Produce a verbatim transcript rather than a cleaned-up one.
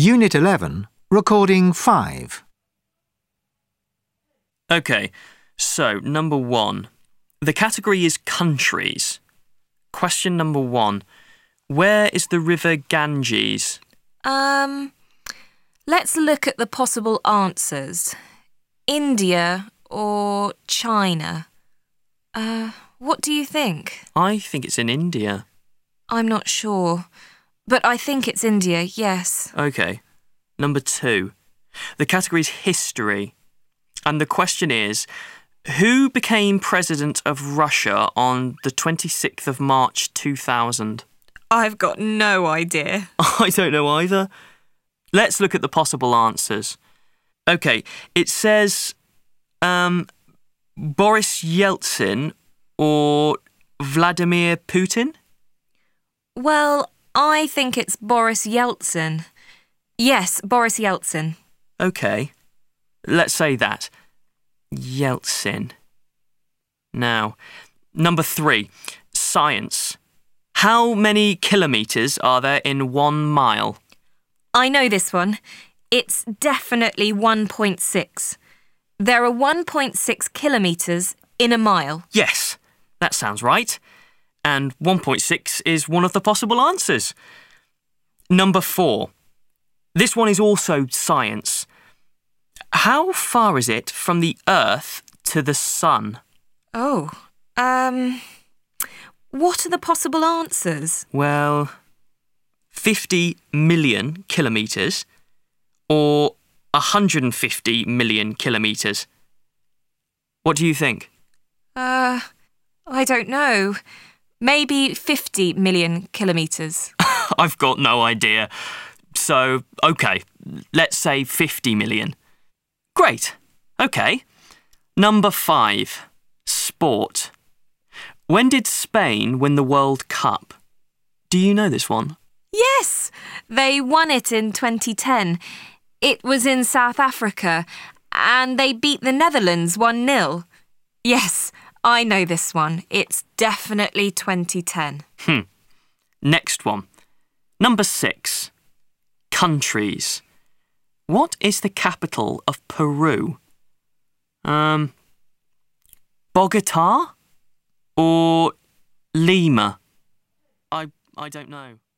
Unit eleven, Recording five. OK, so number one. The category is countries. Question number one. Where is the river Ganges? Um, let's look at the possible answers. India or China? Uh, what do you think? I think it's in India. I'm not sure, but I think it's India, yes. OK. Number two. The category is history. And the question is, who became president of Russia on the twenty-sixth of March two thousand? I've got no idea. I don't know either. Let's look at the possible answers. OK, it says um, Boris Yeltsin or Vladimir Putin? Well, I think it's Boris Yeltsin. Yes, Boris Yeltsin. OK, let's say that. Yeltsin. Now, number three, science. How many kilometres are there in one mile? I know this one. It's definitely one point six. There are one point six kilometres in a mile. Yes, that sounds right. And one point six is one of the possible answers. Number four. This one is also science. How far is it from the Earth to the Sun? Oh, um, what are the possible answers? Well, fifty million kilometres or one hundred fifty million kilometres. What do you think? Uh, I don't know. Maybe fifty million kilometres. I've got no idea. So, OK, let's say fifty million. Great. OK. Number five. Sport. When did Spain win the World Cup? Do you know this one? Yes, they won it in twenty ten. It was in South Africa, and they beat the Netherlands one nil. Yes, I know this one. It's definitely twenty ten. Hmm. Next one. Number six. Countries. What is the capital of Peru? Um, Bogota or Lima? I I don't know.